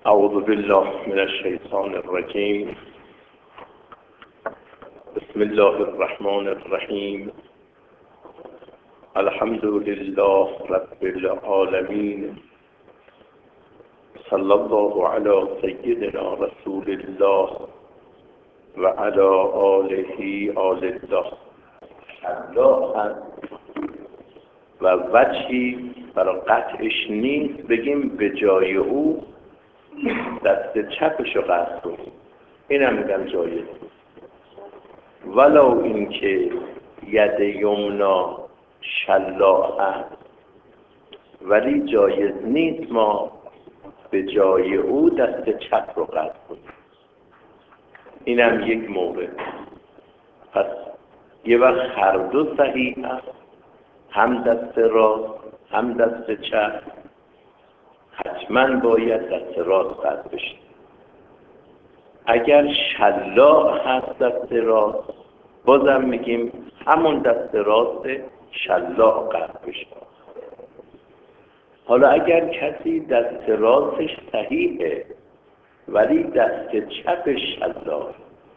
اعوذ بالله من الشیطان الرجیم. بسم الله الرحمن الرحیم. الحمد لله رب العالمین. صلی الله علی سیدنا رسول الله و علی آله آل الله. الله هست و وجهی برای قطعش نیست بگیم به جای او دست چپشو قطع کنیم، اینم میگم جایز، ولو اینکه ید یمنا شلاء هست، ولی جایز نیست ما به جای او دست چپ رو قطع کنیم. اینم یک مورد. پس یه وقت هر دو صحیح هست، هم دست راست هم دست چپ، حتما باید دست راست قطع بشه. اگر شلاء هست دست راست، بازم میگیم همون دست راست شلاء قطع بشه. حالا اگر کسی دست راستش صحیحه ولی دست چپش شلاء،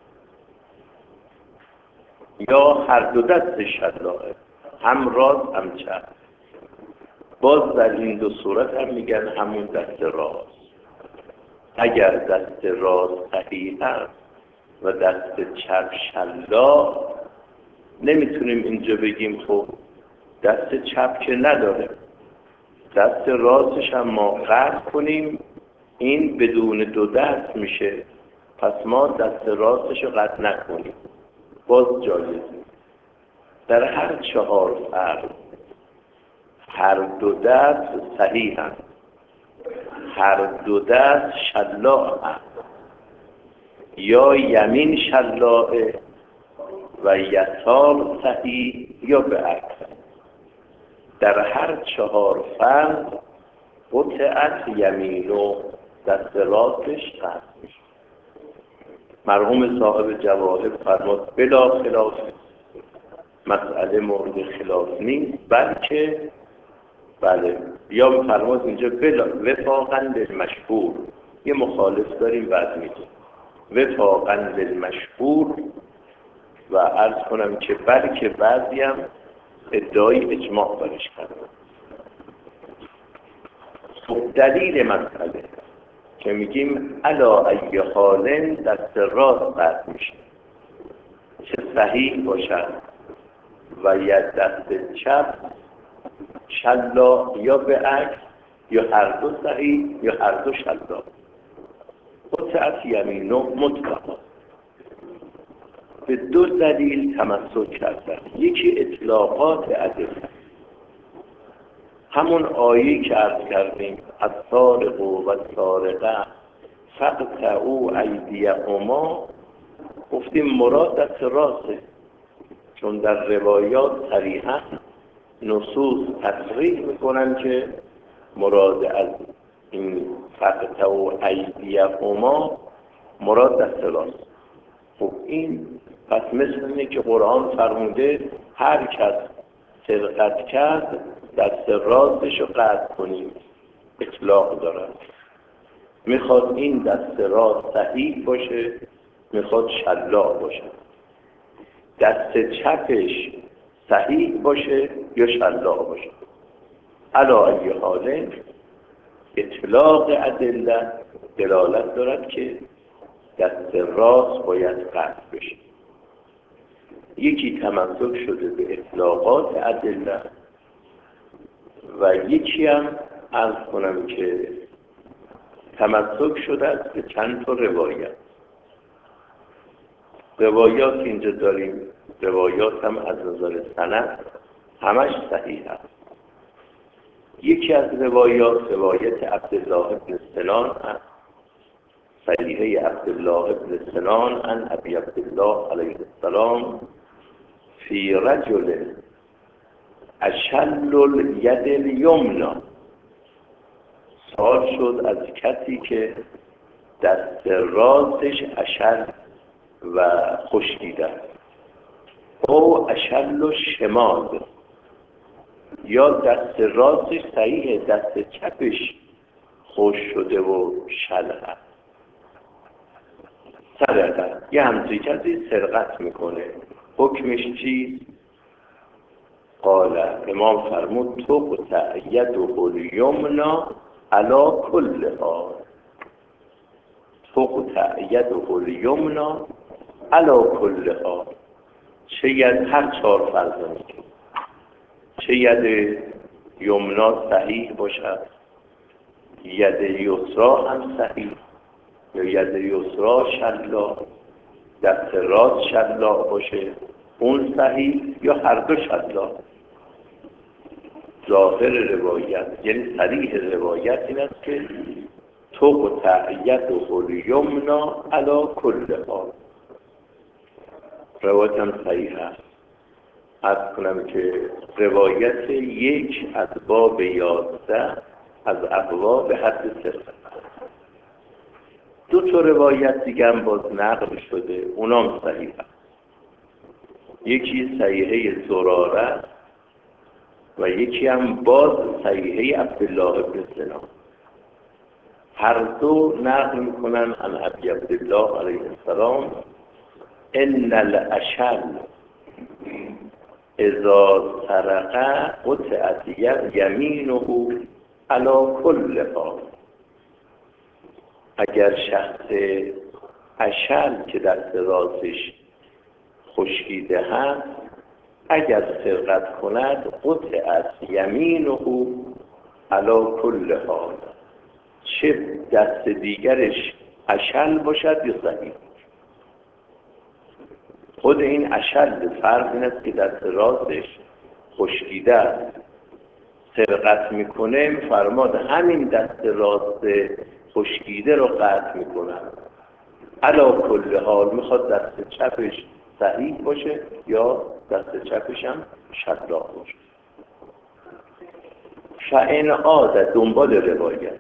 یا هر دو دست شلاءه، هم راست هم چپ، باز در این دو صورت هم میگن همون دست راست. اگر دست راست صحیح هست و دست چپ شلاء، نمیتونیم اینجا بگیم خب دست چپ که نداره، دست راستش هم ما قطع کنیم، این بدون دو دست میشه، پس ما دست راستش رو قطع نکنیم، باز جایزه. در هر چهار فرض هر دو دست صحیح هست، هر دو دست شلاء هست، یا یمین شلاء و یسار صحیح یا به عکس. در هر چهار فرض قطعت یمین و دست راستش قطع میشه. مرحوم صاحب جواهر فرمود بلا خلاف، مسئله مورد خلاف نیست، بلکه بله، یا فرمود اینجا بلا وفاقا للمشهور، یه مخالف داریم بعد میگیم وفاقا للمشهور، و عرض کنم که بلکه بعضی هم ادعای اجماع برش کردن. خب دلیل مسئله که میگیم علا ای حال دست راست قطع میشه، چه صحیح باشد و یا دست چپ شلاء یا به عکس، یا هر دو صحیح یا هر دو شلاء، قطعت یمین و مطلقا. به دو دلیل تمسک کردن. یکی اطلاقات ادله، همون آیه که عرض کردیم السارق و السارقه فاقطعوا ایدیهما، گفتیم مراد دست راسته، چون در روایات صریحا نصوص تصریح میکنن که مراد از این فاقطعوا ایدیهما مراد دست راست. خب این پس مثل اینه که قرآن فرموده هر کس سرقت کرد دست راستش رو قطع کنیم، اطلاق دارد. میخواد این دست راست صحیح باشه، میخواد شلاء باشه، دست چپش صحیح باشه یا شلاء باشه. علا ای حال اطلاق ادله دلالت دارد که دست راست باید قطع بشه. یکی تمسک شده به اطلاقات ادله و یکی هم عرض کنم که تمسک شده است به چند تا روایت. روایات اینجا داریم، روایات هم از نظر سند همش صحیح است. یکی از روایت عبدالله بن سنان است، صحیحه عبدالله بن سنان عن ابی عبدالله علیه السلام فی رجل اشل الید الیمنا. سوال شد از کسی که دست راستش اشل و خشکیده است، او اشل الشمال، یا دست راستش صحیحه دست چپش خوش شده و شلح سرقه، یه همچی کسی سرقت میکنه، حکمش چی؟ قال امام فرمود تقطع یده الیمنا علی کل حال، تقطع یده الیمنا علی کل حال. چه ید هر 4 فرض میگه، چه ید یمنا صحیح باشد، ید یسرا هم صحیح، یا ید یسرا شلاق، دست راست شلاق باشه اون صحیح، یا هر دو شلاق. ظاهر روایت یعنی صریح روایت این است که تقطع یده الیمنا علی کل حال. روایت هم صحیح است. عرض کنم که روایت 1 از باب 11 از ابواب حد سرقت. 2 تا روایت دیگه هم باز نقل شده، اونام صحیح است. یکی صحیحه زراره و یکی هم باز صحیحه عبدالله بن سنان. هر دو نقل میکنن عن ابی عبدالله علیه السلام ان الاشل اذا سرق قطعت یمینه علی کل حال. اگر شخص اشل که دست راستش خشکیده هست اگر سرقت کند قطعت یمینه علی کل حال، چه دست دیگرش اشل باشد یا صحیح. خود این اشل فرض این است که دست راستش خشکیده است، سرقت میکنه، میفرماد همین دست راست خشکیده رو قطع میکنن. علی کل حال میخواد دست چپش صحیح باشه یا دست چپش هم شلاق باشه. فإن عاد دنبال روایت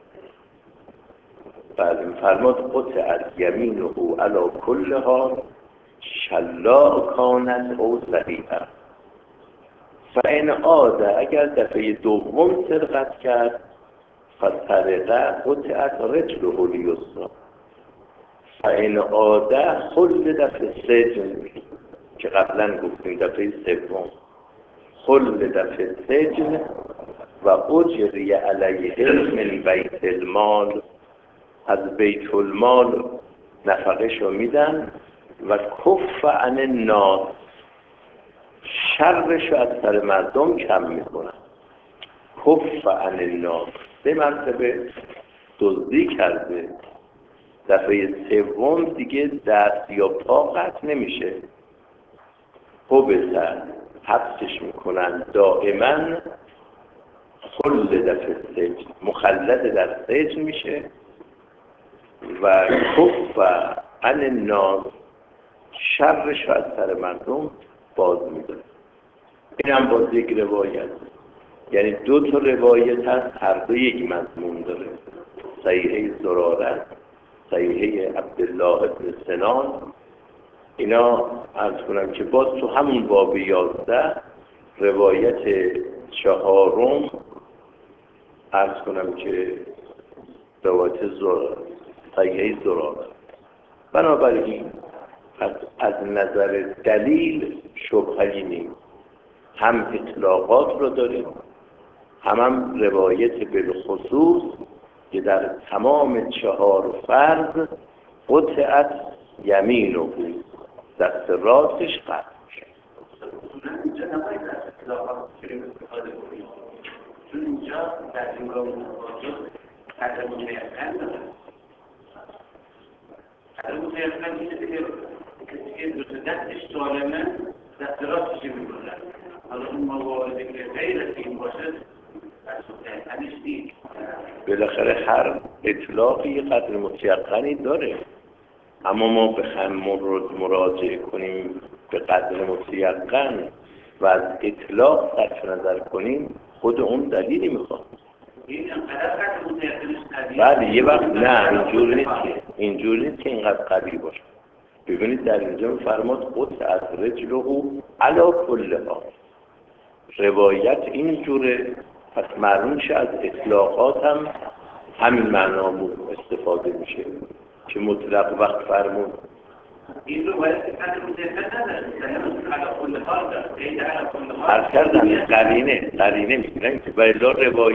بعد میفرماد قطعت یمینه علی کل حال شلاق کانت او صحیحه. فإن عاد اگر دفعه دوم سرقت کرد فسرقه قطعت رجله الیسرا. فإن عاد خلد دفعه سجن که قبلا گفتیم دفعه سوم خلد دفعه سجن و اجری علیه من بیت المال، از بیت المال نفقه‌شو میدن و کف عن الناس، شرشو از سر مردم کم میکنن. کف عن الناس 3 مرتبه دزدی کرده، دفعه سوم دیگه دست یا پا قطع نمیشه، حبسه حبسش میکنن دائما، خلد دفعه سجن مخلد در سجن میشه و کف عن الناس شرش از سر مردم باز میداره. این هم باز یک روایت، یعنی 2 تا روایت هست، هر دو یک مضمون داره. صحیحه زراره، صحیحه عبدالله بن سنان. اینا عرض کنم که باز تو همون باب 11 روایت 4 عرض کنم که روایت صحیحه زراره. بنابراین از نظر دلیل شبهه‌ای نیست، هم اطلاقات رو داریم هم روایت بالخصوص که در تمام 4 فرض قطعت یمین رو بود، دست راستش قطع شد. چون اینجا در این گاه قدر متیقن داره، قدر متیقن اینه که کسی که دو دستش سالمه دست راستش میکنه. حالا اون مواردی که غیر از این باشه دست متیقنش نیست. بالاخره هر اطلاقی قدر متیقنی داره، اما ما بخوایم مراجعه کنیم به قدر متیقن و از اطلاق صرف نظر کنیم خود اون دلیلی میخواد. بله یه وقت نه اینجور نیست که اینقدر قوی باشه. ببینید در اینجا فرماد قطعت رجله علی کل حال، روایت اینجوره، پس معلوم شه از اطلاقات هم همین معنامون استفاده میشه که مطلق وقت فرمون. این رو باید قدر مجدد نداره، علا کل حال داره، قید علا کل حال. هر کردن قرینه میگیرن که بایلا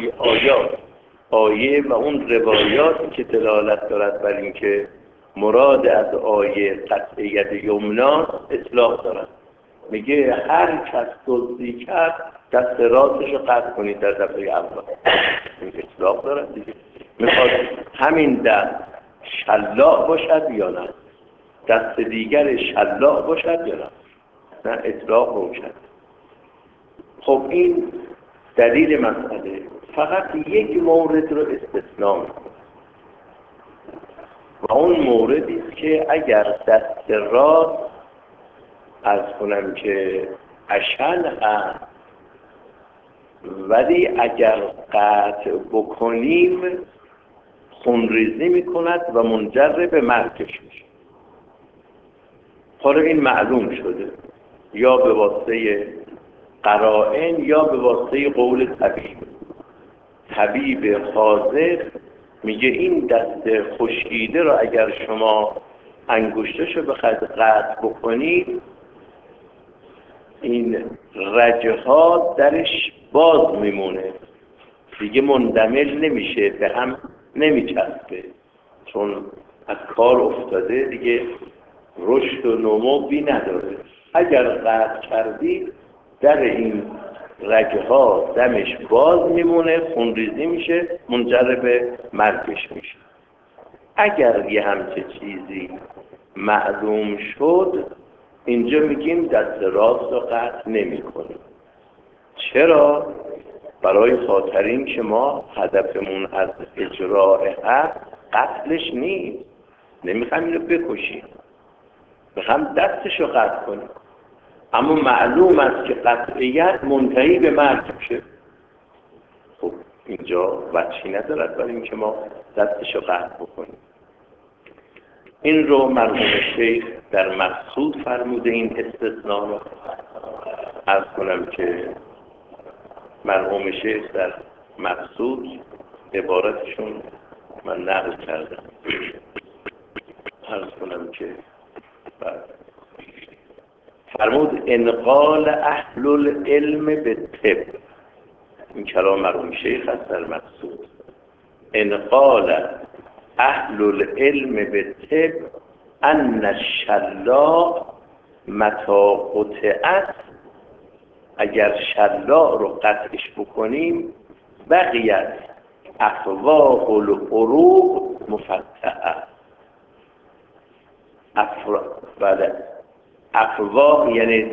آیه و اون روایاتی که دلالت دارد بر این که مراد از آیه قطعیت یمنا اطلاق دارد. میگه هر کس دزدی کرد دست راستش رو قطع کنید در دفعه اول. این اطلاق دارد دیگه. میخواد همین دست شلاق باشد یا نه، دست دیگر شلاق باشد یا نه اطلاق روشن. خب این دلیل مسئله. فقط یک مورد رو استثناء میکنه و اون موردی است که اگر دست راست عرض کنم که اشل هست، ولی اگر قطع بکنیم خونریزی میکند و منجر به مرگش میشه. حالا این معلوم شده یا به واسطه قرائن یا به واسطه قول طبیب حاضر میگه این دست خشکیده رو اگر شما انگشتشو به قطع بکنید این رگه ها درش باز میمونه دیگه، مندمج نمیشه، به هم نمیچسبه، چون از کار افتاده دیگه رشد و نمو بی نداره. اگر قطع کردید در این رگه ها دمش باز میمونه، خونریزی میشه، منجر به مرگش میشه. اگر یه همچه چیزی معلوم شد اینجا میگیم دست راست رو قطع نمی کنیم. چرا؟ برای خاطر این که ما هدفمون از اجراء حق قتلش نیست، نمیخوایم اینو بکشیم، میخوایم دستش رو قطع کنیم، اما معلوم است که قطعیت منتهی به مرگ میشه. خب اینجا وجهی ندارد برای اینکه ما دستش رو قطع بکنیم. این رو مرحوم شیخ در مقصود فرموده. این استثناء رو عرض کنم که مرحوم شیخ در مقصود عبارتشون من نقل کردم، عرض کنم که فرمود انقال اهل العلم به طب. این کلام مرحوم شیخ است در مقصود. انقال اهل العلم به طب ان الشلاق متى قطعت، اگر شلاق رو قطعش بکنیم بقیت افواه العروق مفتحه. افواه یعنی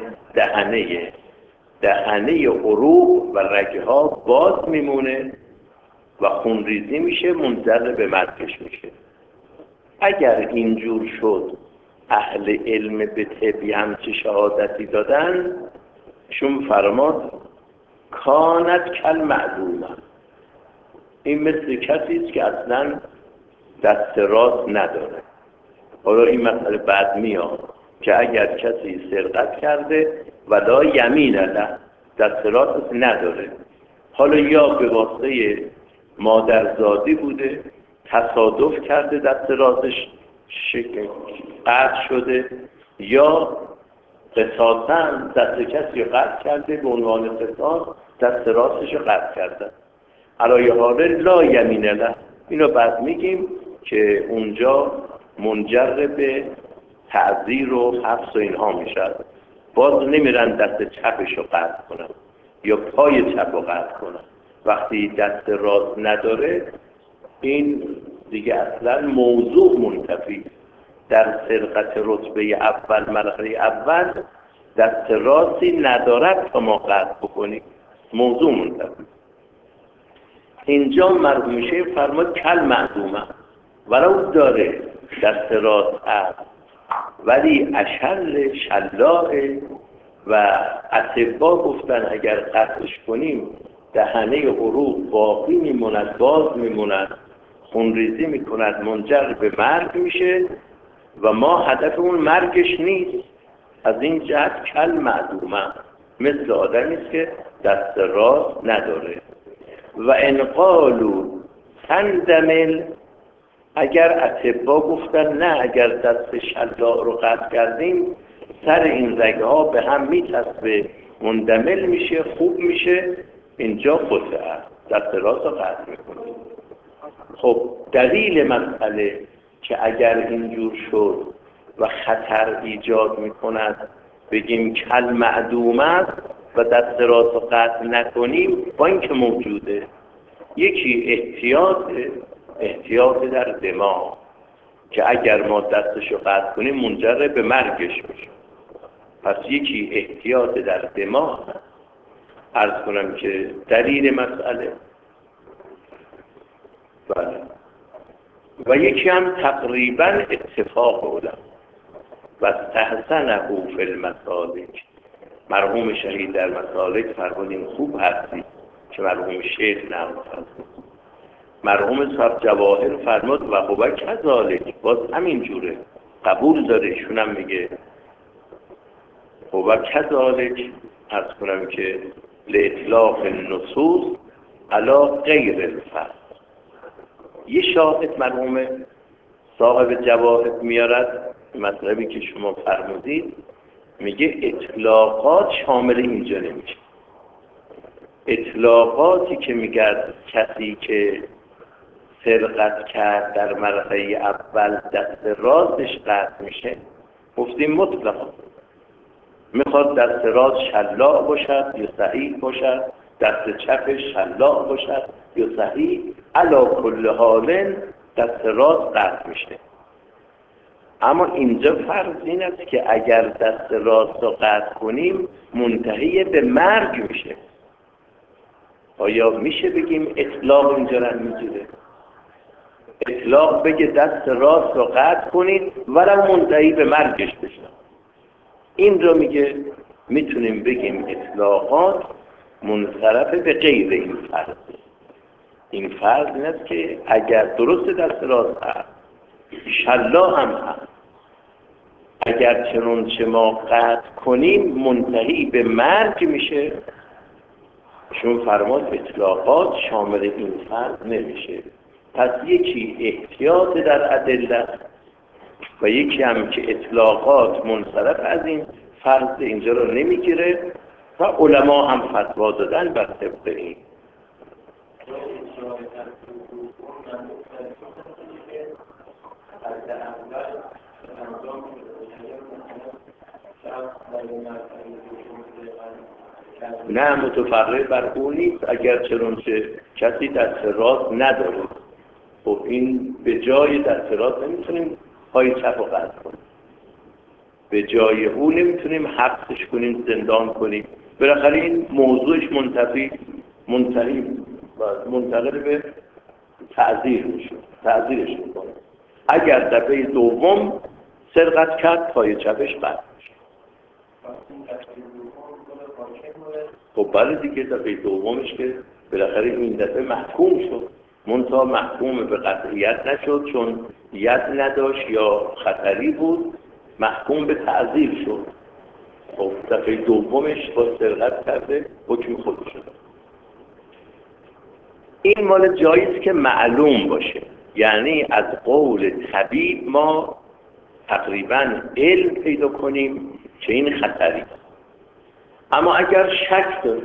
دهنه عروق و رگه ها باز میمونه و خونریزی میشه، منجر به مرگش میشه. اگر اینجور شد اهل علم به طبی همچه شهادتی دادن، شون فرماد کانت کل معدومه، این مثل کسی است که اصلا دست راست نداره. حالا این مسئله بعد میاد که اگر کسی سرقت کرده ولا یمین له، دست راست نداره، حالا یا به واسطه مادرزادی بوده تصادف کرده دست راستش قطع شده، یا قصاصاً دست کسی رو قطع کرده به عنوان قصاص دست راستش رو قطع کرده. علای حاله لا یمین له، اینو بعد میگیم که اونجا منجر به تعذیر و حبس و اینها میشد. باز نمیرن دست چپش رو قطع کنن یا پای چپ رو قطع کنن. وقتی دست راست نداره این دیگه اصلا موضوع منتفی. در سرقت رتبه اول مرحله اول دست راستی ندارد تا ما قطع بکنیم، موضوع منتفی. اینجا مرحوم شیخ فرمود کل معدومه، ولو داره دست راست هست ولی اشل شلاعه و اطبا گفتن اگر قطعش کنیم دهنه عروق باقی میموند، باز میموند، خونریزی میکند، منجر به مرگ میشه و ما هدفمون مرگش نیست. از این جهت کل معدومه، مثل آدمی است که دست راست نداره. و انقالو تندمل، اگر اطبا گفتن نه، اگر دست شلاق رو قطع کردیم سر این رگه ها به هم میچسبه، مندمل میشه، خوب میشه، اینجا قطعه دست راست رو قطع میکنیم. خب دلیل مسئله که اگر اینجور شد و خطر ایجاد میکند بگیم کل معدوم است و دست راست رو قطع نکنیم، با اینکه موجوده. یکی احتیاط در دماغ که اگر ما دستشو قطع کنیم منجر به مرگش میشه. پس یکی احتیاط در دماغ. عرض کنم که دلیل مسئله بله. و یکی هم تقریبا اتفاق علم و استحسنه فی المسالک. مرحوم شهید در مسالک فرمودین خوب هستی که مرحوم شیخ نقل فرمود. مرحوم صاحب جواهر فرمود و هو کذالک، باز همین جوره قبول داره. ایشون هم میگه هو کذالک، عرض کنم که لاطلاق النصوص علی غیر الفرد. یه شاهد مرحوم صاحب جواهر میارد مطلبی که شما فرمودید، میگه اطلاقات شامل اینجا نمیشه. اطلاقاتی که میگرد کسی که سرقت کرد در مرحله اول دست راستش قطع میشه، گفتیم مطلقا میخواد دست راست شلاق باشد یا صحیح باشد، دست چپش شلاق باشد یا صحیح، علا کل حال دست راست قطع میشه. اما اینجا فرض این است که اگر دست راست رو قطع کنیم منتهی به مرگ میشه. آیا میشه بگیم اطلاق اینجا رو میگیره؟ اطلاق بگه دست راست رو قطع کنید ولو منتهی به مرگش بشه. این رو میگه میتونیم بگیم اطلاقات منصرف به غیر این فرض. این فرض این است که اگر درست دست راست هست، شلاق هم هست، اگر چنانچه ما قطع کنیم منتهی به مرگ میشه. چون فرمود اطلاقات شامل این فرض نمیشه. پس یکی احتیاط در ادله و یکی هم که اطلاقات منصرف از این فرض اینجا رو نمیگیره و علما هم فتوا دادن بر طبق این. نه متفرق بر اون نیست. اگر چنانچه کسی دست راست نداره، خب این به جای دست راست نمیتونیم پای چپ رو قطع کنیم، به جای اون نمیتونیم حبسش کنیم، زندان کنیم. بالاخره این موضوعش منتقل به تعزیر میشه، تعزیرش میکنه. اگر دفعه دوم سرقت کرد پای چپش قطع میشه. خب بله دیگه دفعه دومش که بالاخره این دفعه محکوم شد، منتها محکوم به قطعیت نشد چون ید نداشت یا خطری بود، محکوم به تعزیر شد. خب دفعه دومش با سرقت کرده حکم خود شد. این مال جاییست که معلوم باشه، یعنی از قول طبیب ما تقریبا علم پیدا کنیم که این خطری. اما اگر شک داره،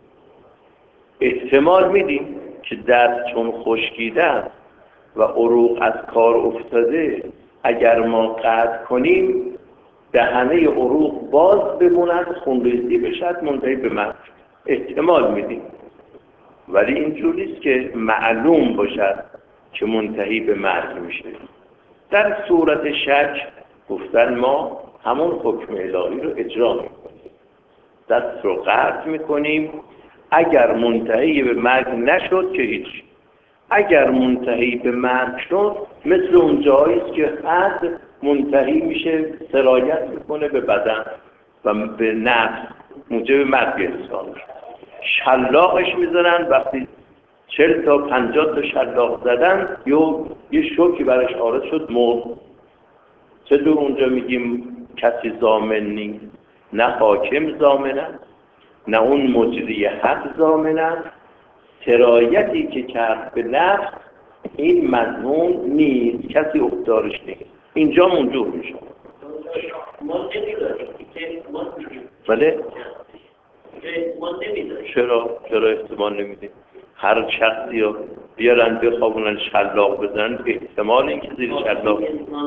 احتمال میدیم که دست چون خشکیده است و عروق از کار افتاده، اگر ما قطع کنیم دهنه عروق باز بموند، خونریزی بشد، منتهی به مرگ. احتمال میدیم، ولی اینجور نیست که معلوم باشد که منتهی به مرگ میشه. در صورت شک گفتن ما همون حکم الهی رو اجرا میکنیم، دست رو قطع میکنیم. اگر منتهی به مرگ نشد که هیچ، اگر منتهی به مرگ شد مثل اون جاییست که حد منتهی میشه، سرایت میکنه به بدن و به نفس، موجب مرگ انسان میشه. شلاقش میزنن، وقتی 40 تا 50 تا شلاق زدن یه شوکی برش عارض شد، مرد. چطور اونجا میگیم کسی ضامن نیست؟ نه حاکم ضامن است، نه اون مجری حق ضامن است. سرایتی که کرد به نفس این مضمون نیست، کسی اختیارش نیست. اینجا منجور میشه. ما نمیداریم که ما میگیم بله؟ ما نمیداریم. چرا احتمال نمیدیم؟ هر شخصی رو بیارن بخوابونن شلاق بزنن، احتمال اینکه زیر شلاق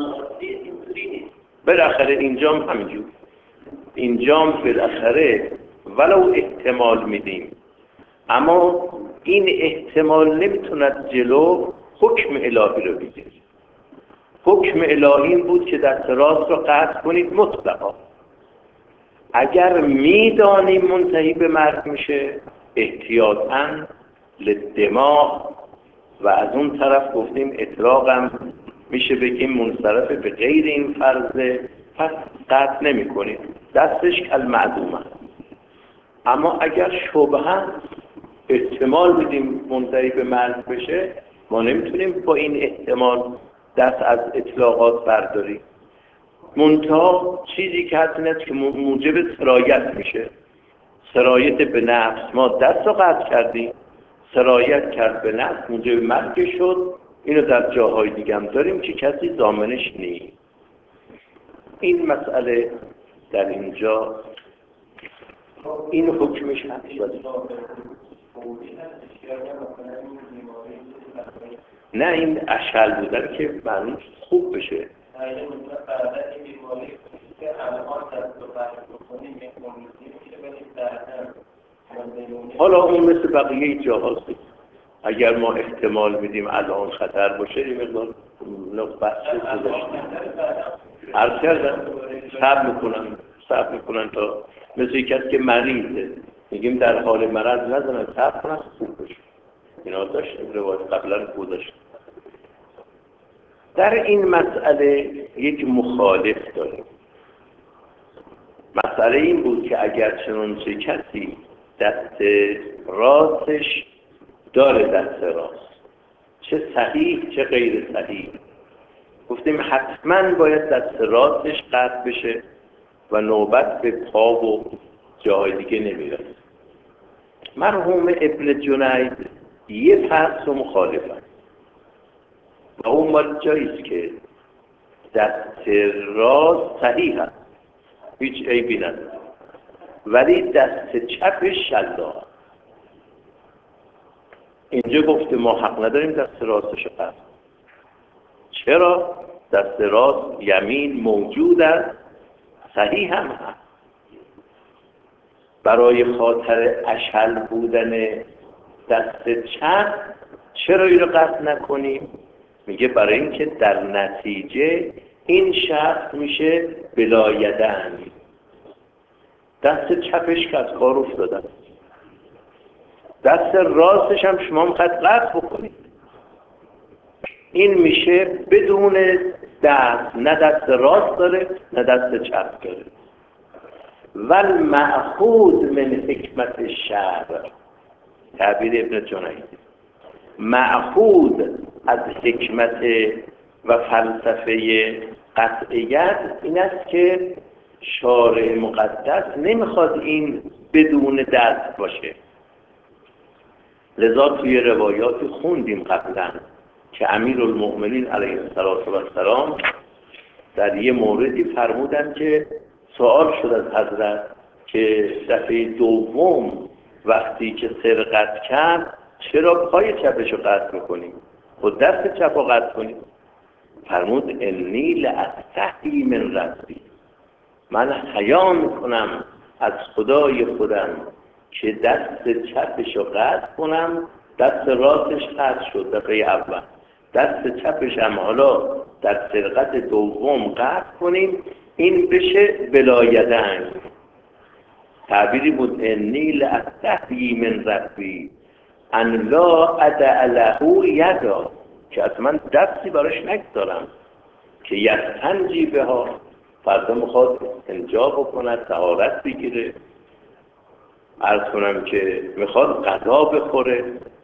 بالاخره اینجام همینجور، اینجام بالاخره ولو احتمال میدیم، اما این احتمال نمیتوند جلو حکم الهی رو بگیره. حکم الهی این بود که دست راست رو قطع کنید مطلقا. اگر میدانیم منتهی به مرگ میشه، احتیاطاً للدماء، و از اون طرف گفتیم اطلاقم میشه بگیم منصرف به غیر این فرضه، پس قطع نمی کنید، دستش کل معدومه. اما اگر شبهه احتمال بدیم منتهی به مرگ بشه، ما نمیتونیم با این احتمال دست از اطلاقات برداریم. منتها چیزی که هست این است که موجب سرایت میشه. سرایت به نفس، ما دست رو قطع کردیم، سرایت کرد به نفس، موجب مرگ شد. اینو در جاهای دیگه هم داریم که کسی ضامنش نیست. این مسئله در اینجا این حکمش هست. نه، این اشل بودن که معنی خوب بشه. حالا اون مثل بقیه جاهاست. اگر ما احتمال میدیم الان خطر باشه، این مقدار بحث گذاشتیم. عرض کردم صبر میکنن تا مثل یک کسی که مریضه، میگیم در حال مرض نزنن، صبر کنن خوب بشه. اینا داشتیم روایت قبلا گذاشتیم. در این مسئله یک مخالف داریم. مسئله این بود که اگر چنانچه کسی دست راستش داره، دست راست چه صحیح چه غیر صحیح، گفتیم حتما باید دست راستش قطع بشه و نوبت به پا و جاهای دیگه نمیرسه. مرحوم ابن جنید یه فرض و مخالفن و اون مال جاییست که دست راست صحیح هست، هیچ عیبی نداره، ولی دست چپش شلاق. اینجا گفته ما حق نداریم دست راستش قطع. چرا؟ دست راست یمین موجود است، صحیح هم هست. برای خاطر اشل بودن دست چپ چرا این رو قطع نکنیم؟ میگه برای اینکه در نتیجه این شخص میشه بلایدن، دست چپش که از کار افتادن، دست راستش هم شما میخواید قطع بکنید، این میشه بدون دست، نه دست راست داره نه دست چپ داره. والمأخوذ من حکمت الشرع، تعبیر ابن جنید، مأخوذ از حکمت و فلسفه قطعیت این است که شارع مقدس نمیخواد این بدون دست باشه. لذا توی روایات خوندیم قبلا که امیرالمؤمنین علیه السلام در یه موردی فرمودن که سوال شد از حضرت که دفعه دوم وقتی که سرقت کرد چرا پای چپشو قطع میکنیم؟ خود دست چپ رو قطع کنیم. فرمود انی لأستحی من ربی، من حیا میکنم از خدای خودم که دست چپشو قطع کنم، دست راستش قطع شد دفعه اول، دست چپش هم حالا در سرقت دوم قطع کنیم، این بشه بلایدن. تعبیری بود انی لأستحی من ربی ان لا ادع له یدا، که اصلا من دستی براش نگذارم که یستنجی بها، فردا میخواد استنجا بکنه، طهارت بگیره، عرض کنم که میخواد غذا بخوره،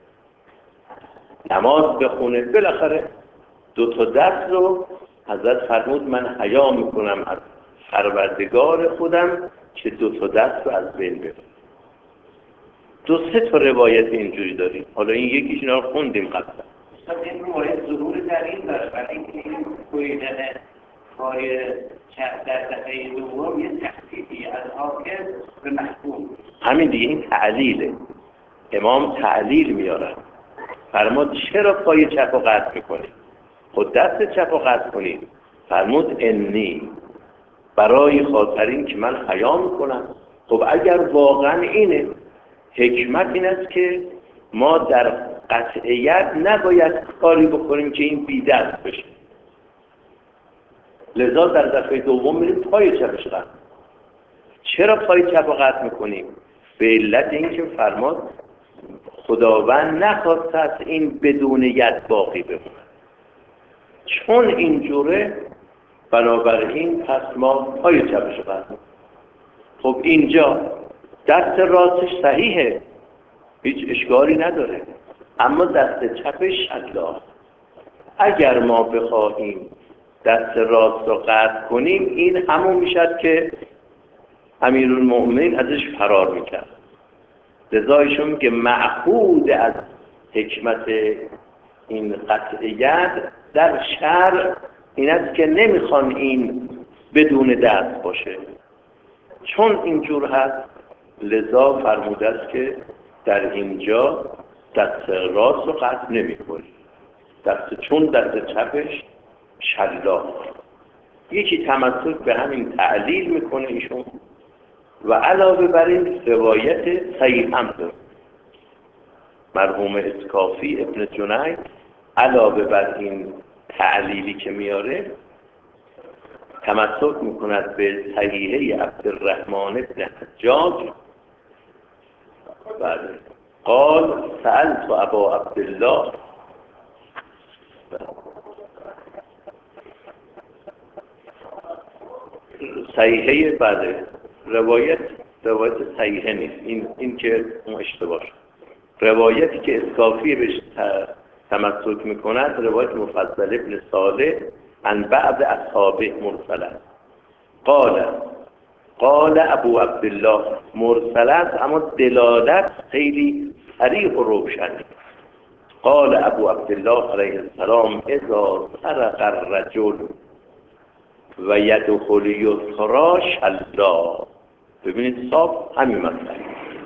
نماز بخونه، بالاخره دو تا دست رو حضرت فرمود من حیا میکنم از پروردگار خودم که دو تا دست رو از بین ببرم. دو سه تا روایت اینجوری داریم. حالا این یکیش اینا رو خوندیم قبلا. این روایت ظهور در این داره، ولی این بریدن پای چپ در دفعه دوم یه تخصیصی از حاکم به محکوم. همین دیگه، این تعلیله. امام تعلیل میارن، فرمود چرا پای چپ رو قطع میکنی؟ خود دست چپ رو قطع کنید. فرمود انی، برای خاطر این که من حیا میکنم. خب اگر واقعا اینه، حکمت این است که ما در قطعیت نباید کاری بکنیم که این بی دست بشه، لذا در دفعه دوم میریم پای چپش قطع. چرا پای چپ رو قطع میکنیم؟ به علت اینکه فرمود خداوند نخواست از این بدون ید باقی بمونه، چون اینجوره بنابراین پس ما پای چپش قطع میکنیم. خب اینجا دست راستش صحیحه، هیچ اشکالی نداره، اما دست چپش شلاق. اگر ما بخواهیم دست راست رو قطع کنیم، این همون میشد که امیرالمؤمنین ازش فرار میکرد. لذا ایشون میگه معهود از حکمت این قطعیت در شرع این است که نمیخوان این بدون دست باشه، چون اینجور هست لذا فرموده است که در اینجا دست راست رو قطع نمی کنی، چون دست چپش شلاق. یکی تمسک به همین تعلیل میکنه ایشون و علاوه بر این روایت صحیح هم داره. مرحوم اسکافی ابن جنید علاوه بر این تعلیلی که میاره تمسک میکند به صحیحه عبدالرحمن ابن حجاج. بله، قال سألت ابا عبدالله، صحیحه بعد روایت صحیحه نیست، این که اون اشتباه شد. روایتی که اسکافی بهش تمسک میکند روایت مفضل ابن صالح عن بعض اصحابه مرسل قال ابو عبدالله مرسل است، اما دلالت خیلی صریح و روشنی. قال ابو عبدالله علیه السلام اذا سرق الرجل و یدخل یسرا شلا. ببینید صاف همین مطلب،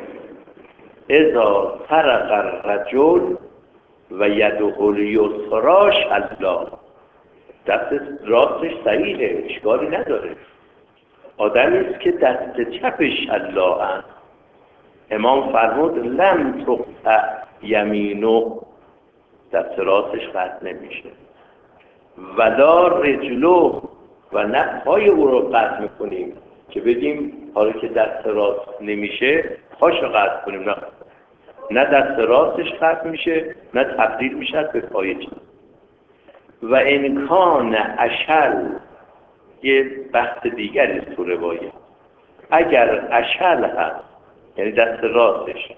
اذا سرق الرجل و یدخل یسرا شلا. دست راستش صحیحه، اشکالی نداره، آدمی است که دست چپش شلاء. امام فرمود لم تقطع یمینو، دست راستش قطع نمیشه، ولا رجلو، و نه پای او رو قطع میکنیم که بگیم حالا که دست راست نمیشه پاشو قطع کنیم، نه دست راستش قطع میشه نه تبدیل میشه به پای چپ. و امکان اشل، یه بحث دیگری تو روایت، اگر اشل هست یعنی دست راستش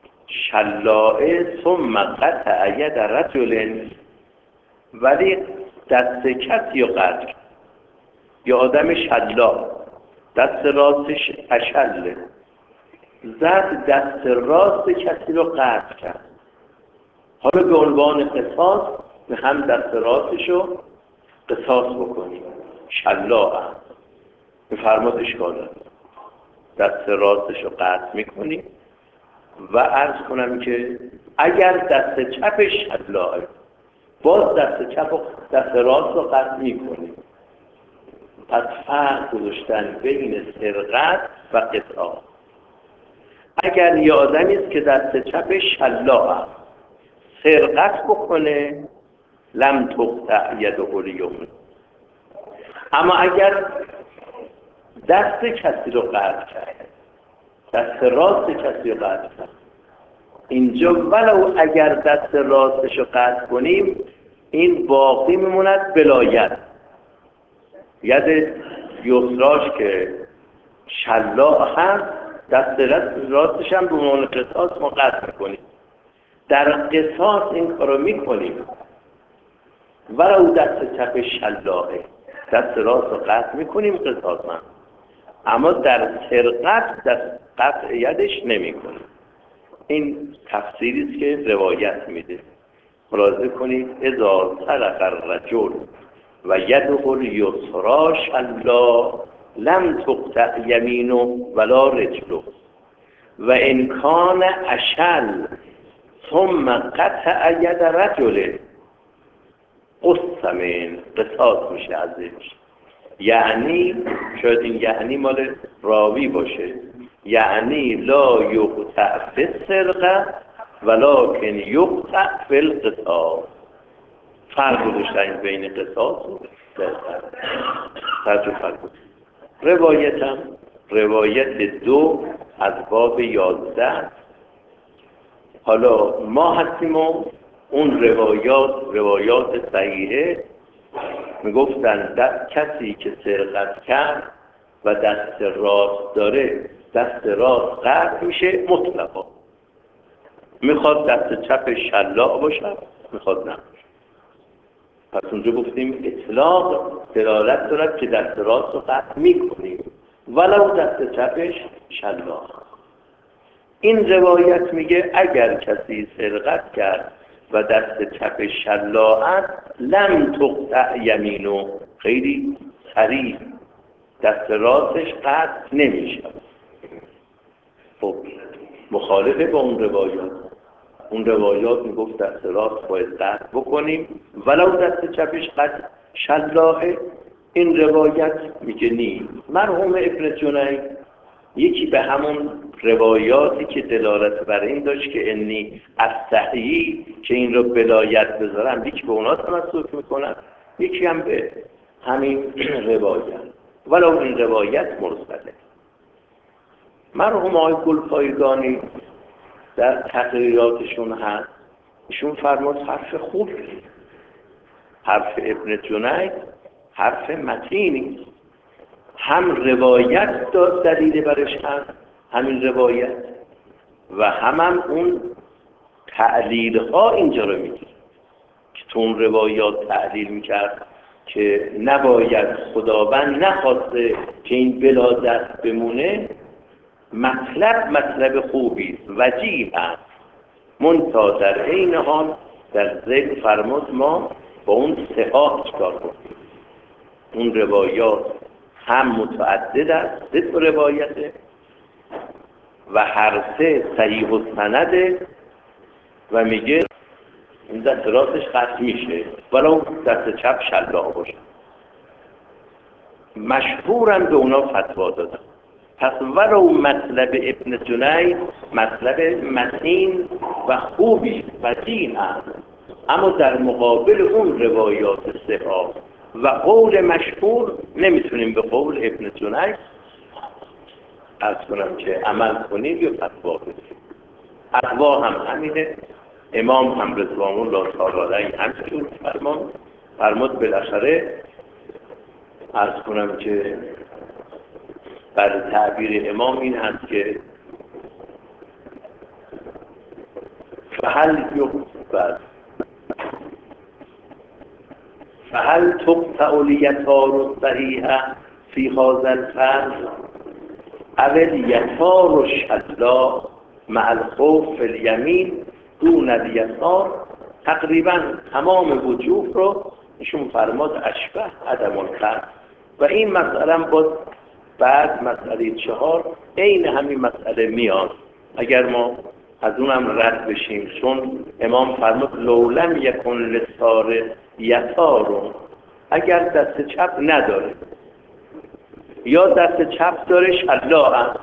شلاء ثم قطع ید رجل، ولی دست کسی رو قطع کرد، یا آدم شلاء دست راستش اشله زد دست راست کسی رو قطع کرد، حالا به عنوان قصاص هم دست راستش رو قصاص بکنیم، شلاء میفرماد اشکال داره، دست راستش رو قطع میکنیم و عرض کنم که اگر دست چپش شلاء باز دست راست رو قطع میکنیم. پس فرق گذاشتن بین سرقت و قطاع. اگر یه آدمی است که دست چپش شلاء سرقت بکنه لم تقطع یده الیمن، اما اگر دست کسی رو قطع کرد، دست راست کسی رو قطع کرد، اینجا ولو اگر دست راستش رو قطع کنیم این باقی میموند بلایت، ید یسراش که شلاء هست دست راستش هم به عنوان قصاص ما قطع میکنیم. در قصاص این کارو میکنیم ولو دست چپ شلاء دست راست رو قطع میکنیم قصاص هم، اما در سرقت دست قطع یدش نمی کنیم. این تفسیری است که روایت میده. ملاحظه کنید اذا سرق الرجل و یده الیسری شلا لم تقطع یمینه ولا رجله و ان کان اشل ثم قطع ید رجل قسمین قصاص میشه ازش. یعنی شاید این یعنی مال راوی باشه، یعنی لا یقطع فی السرقه ولکن یقطع فی القصاص. فرق گذاشتن بین قصاص و سرقه. روایتم روایت 2 از باب 11. حالا ما هستیم و اون روایات صحیحه میگفتن کسی که سرقت کرد و دست راست داره دست راست قطع میشه مطلقا، میخواد دست چپش شلاق باشه میخواد نه. پس اونجا گفتیم اطلاق دلالت دارد که دست راست رو قطع میکنیم ولو دست چپش شلاق. این روایت میگه اگر کسی سرقت کرد و دست چپ شلاق است لم تقطع یمینو، خیلی صریح دست راستش قطع نمیشه. خب مخالفه با اون روایات. اون روایات میگفت دست راست باید قطع بکنیم ولو دست چپش قطع شلاقه. این روایت میگه نی. مرحوم ابن جنید یکی به همون روایاتی که دلالت بر این داشت که انی الصحیح که این رو بلایت بذارن، یکی به اونا تمسک میکنن، یکی هم به همین روایت، ولو این روایت مرسله. مرحوم آقای گلپایگانی در تقریراتشون هست، ایشون فرمود حرف خوب، حرف ابن جنید حرف متینی، هم روایت داد دلیل برش هست همین روایت و هم اون تعلیل ها اینجا رو میگه که تو اون روایات تعلیل میکرد که نباید خداوند نخواسته که این بلا دست بمونه. مطلب خوبی وجیه هست منتها در عین حال در ذکر فرمود ما با اون صحاح چکار کنیم. اون روایات هم متعدد است، 3 روایته و هر 3 صحیح السنده و میگه این دست راستش قطع میشه ولو دست چپ شلاق باشه. مشهورن به اونا فتوا دادن. پس ولو مطلب ابن جنید مطلب متین و خوبی وجیه است، اما در مقابل اون روایات صحاح و قول مشهور نمیتونیم به قول ابن جنید عرض کنم که عمل کنیم یا فتوا بدیم. فتوا هم همینه. امام هم رضوان الله تعالی علیه همچنین فرمود بالاخره عرض کنم که بر تعبیر امام این هست که فهل تقطع الیسار الصحیح فی هذا الفصل او الیسار الشلا مع الخوف فی الیمین دون الیسار. تقریبا تمام وجوه رو ایشون فرماد اشبه عدم القطع و این مسئله باز بعد مسئله 4 عین همین مسئله میاد. اگر ما از اونم رد بشیم، چون امام فرمود لولم یکن لسار یسارون، اگر دست چپ نداره یا دست چپ داره شلاق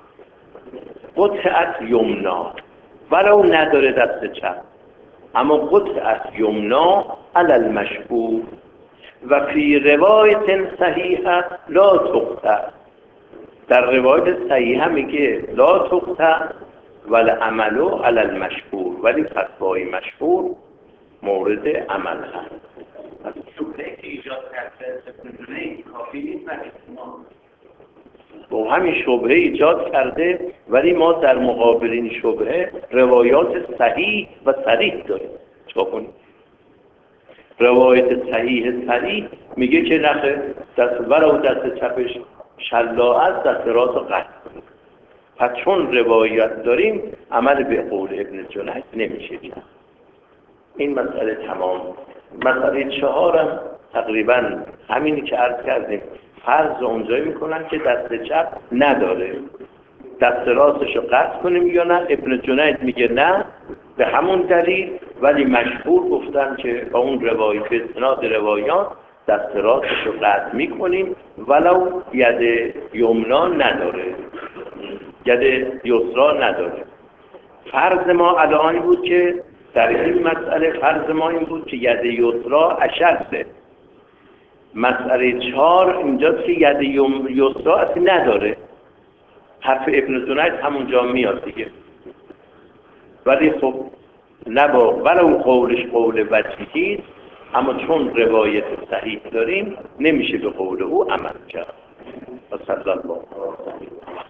قطعت یمنا، ولو نداره دست چپ اما قطعت یمنا علی المشهور و فی روایت صحیحه لا تقطع. در روایت صحیحه میگه لا تقطع والعمل علی المشهور، ولی فتوای مشهور مورد عمل هست. شبهه ایجاد کرده کافی نیست برای ما. با همین شبهه ایجاد کرده، ولی ما در مقابل این شبهه روایات صحیح و صریح داریم. چه کنیم؟ روایت صحیح میگه که نخه دست ولو دست چپش شلاق است دست راست رو قطع کنیم. پس چون روایت داریم عمل به قول ابن جنید نمیشه کرد. این مسئله تمام. مسئله 4 هم تقریبا همینی که عرض کردیم. فرض اونجایی میکنن که دست چپ نداره، دست راستش رو قطع کنیم یا نه. ابن جنید میگه نه به همون دلیل، ولی مشهور گفتن که با اون روایت به اسناد روایات دست راستش رو قطع میکنیم ولو ید یمنا نداره، ید یسرا نداره. فرض ما الان بود که در این مسئله فرض ما این بود که ید یسرا اشده. مسئله 4 اینجاست که ید یسرا اصلا نداره. حرف ابن جنید همونجا میاد دیگه. ولی خب نبا ولو قولش قول وجهی، اما چون روایت صحیح داریم نمیشه به قول او عمل کرد. و صلی الله علیه و